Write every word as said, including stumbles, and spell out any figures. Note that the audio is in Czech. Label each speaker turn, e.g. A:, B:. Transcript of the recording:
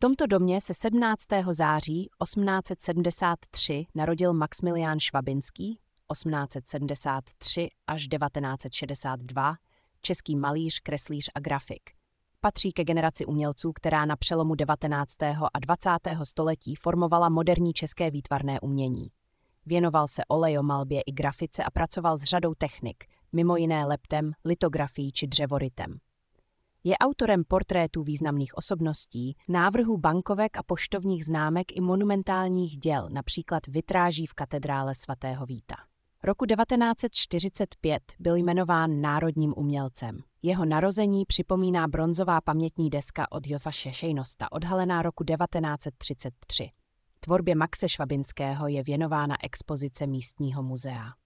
A: tomto domě se sedmnáctého září osmnáct set sedmdesát tři narodil Maxmilián Švabinský, osmnáct set sedmdesát tři až devatenáct set šedesát dva, český malíř, kreslíř a grafik. Patří ke generaci umělců, která na přelomu devatenáctého a dvacátého století formovala moderní české výtvarné umění. Věnoval se olejomalbě i grafice a pracoval s řadou technik, mimo jiné leptem, litografií či dřevorytem. Je autorem portrétů významných osobností, návrhů bankovek a poštovních známek i monumentálních děl, například vitráží v katedrále svatého Víta. Roku devatenáct set čtyřicet pět byl jmenován národním umělcem. Jeho narození připomíná bronzová pamětní deska od Josefa Šešejnosta, odhalená roku devatenáct set třicet tři. Tvorbě Maxe Švabinského je věnována expozice místního muzea.